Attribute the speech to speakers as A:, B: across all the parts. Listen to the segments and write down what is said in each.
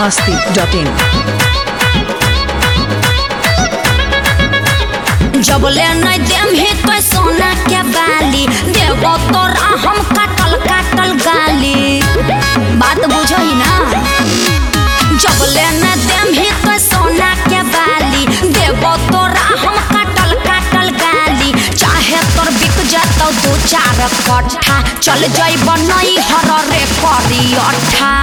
A: biharmasti.in
B: जब ले नहीं देम ही तो सोना के बाली देव तोरा हम काटल काटल गाली बात बुझो ही ना। जब ले नहीं देम ही तो सोना के बाली देव तोरा हम काटल काटल गाली चाहे तोर बिक जातो दो चार कट्ठा चल जाइब नहीं हर रे करी अट्ठा।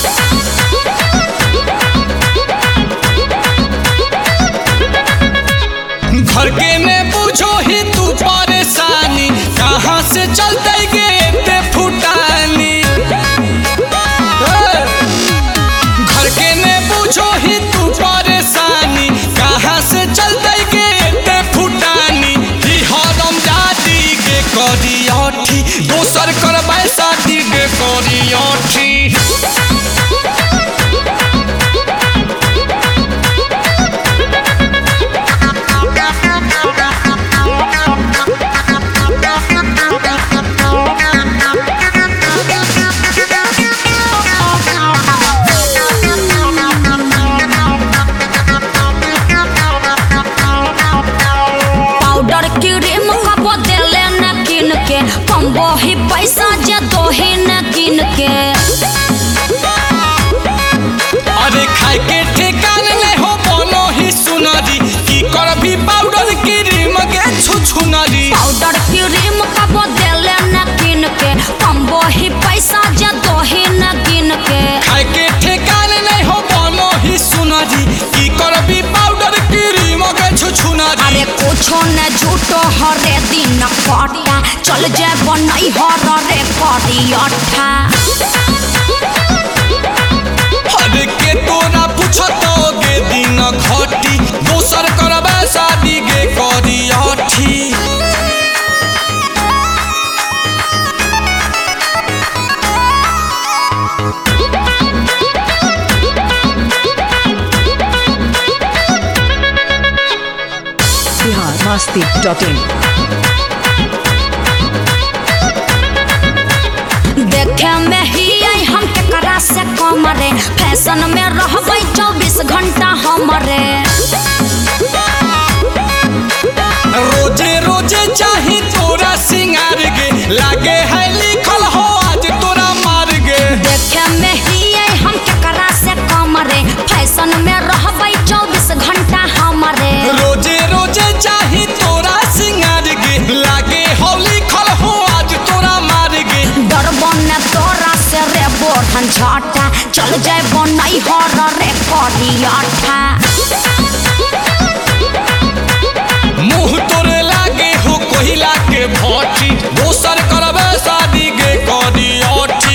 C: घर के में पूछो ही तू परेशानी कहाँ से चलते गे ते फुटानी। घर के में पूछो ही तू परेशानी कहाँ से चलते गे ते फुटानी। हरम जाती के करी अठी दोसर करबै शादी के करी अठी।
B: वही पैसा जे दोही न किन के
C: अरे खाए के ठेकान नहीं हो बोलो ही सुनरी की कर भी पाउडर क्रीम के छुछुनरी।
B: पाउडर क्रीम का बदले न किन के कम वही पैसा जे दोही न किन के
C: खाए के ठेकान नहीं हो बोलो ही सुनरी की कर भी पाउडर क्रीम के छुछुनरी।
B: अरे कुछो न झूठो हरे दिन कटा चल जाए बनई हर रे करी अट्ठा।
C: अरे के तोरा पूछतो गे दिन घटी दोसर करबे शादी गे करी अठी।
A: biharmasti.in
B: देखे में ही आई हम केकरा से कम रे फैशन में रहबै 24 घंटा हमरे।
C: रोजे रोजे चाही तोरा सिंगार गे लागे है लिखल हो आज तोरा मार गे।
B: देखे में ही आई हम केकरा से कम रे फैशन में रहबै 24 घंटा हमरे।
C: रोजे रोजे चाही तोरा सिंगार गे लागे हो लिखल हो आज तोरा मार गे।
B: डरबन न तोरा से रे बोढ़न झाटा चल जाए बनई हर रे करी अट्ठा।
C: मुँह तोरे लागे हो कोहिला के भट्टी दोसर करबे शादी गे करी अठी।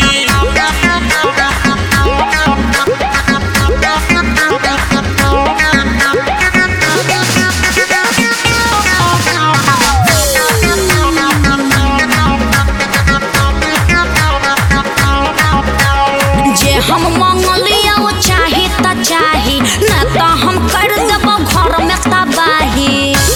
B: जे हम मंगलिया वो चाही त चाही न तो हम कर देब घर में तबाही।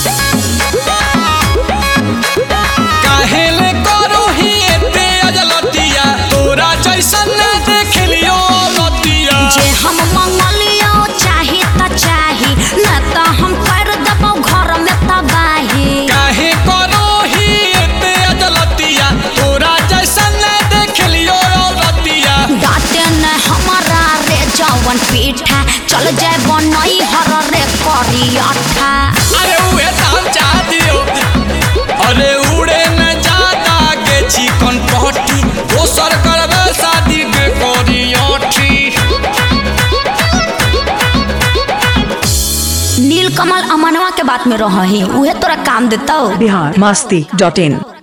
C: काहे ले करो ही एते अजलतिया तोरा जैसन न देख लियो लतिया।
B: जे हम मंगलिया वो चाही त चाही न तो हम कर देब घर में तबाही।
C: काहे करो ही एते अजलतिया तोरा जैसन न देख लियो लतिया।
B: डाटे न हमारा रे जवन पीठा चल जाए बनई हर रे करी अट्ठा।
C: अरे उहे दाम चाह दियो अरे उड़े न जाता के चिकन पहटी दोसर करबे शादी के करी अठी।
B: नीलकमल अमनवा के बात में रही उहे तोरा काम देता।
A: biharmasti.in